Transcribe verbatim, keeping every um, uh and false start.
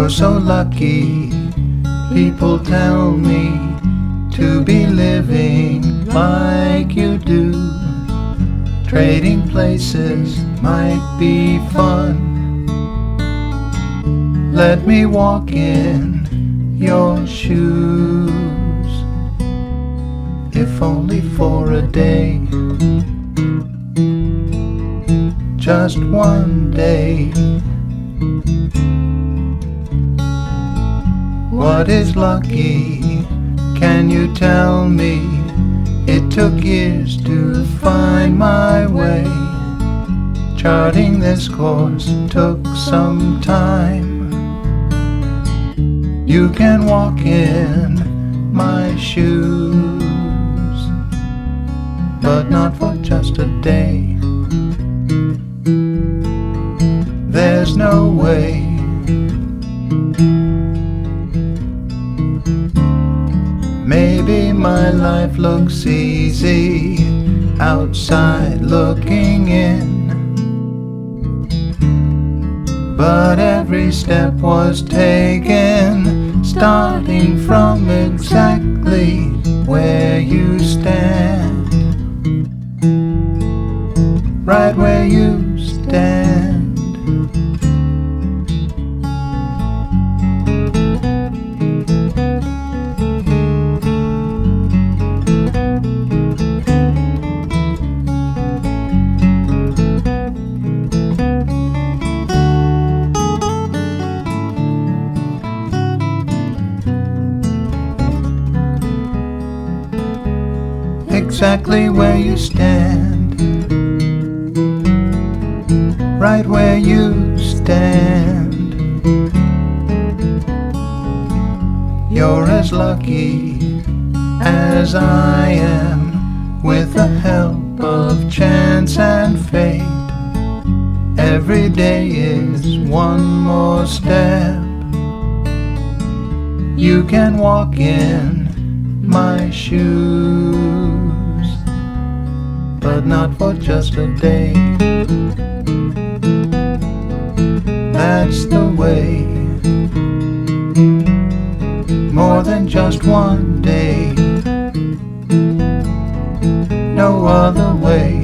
You're so lucky, people tell me, to be living like you do. Trading places might be fun. Let me walk in your shoes, if only for a day, just one day. What is lucky? Can you tell me? It took years to find my way. Charting this course took some time. You can walk in my shoes, but not for just a day. There's no way. Maybe my life looks easy outside looking in, but every step was taken, starting from exactly where you stand, right where you stand. Exactly where you stand, right where you stand. You're as lucky as I am, with the help of chance and fate. Every day is one more step. You can walk in my shoes, but not for just a day. That's the way. More than just one day. No other way.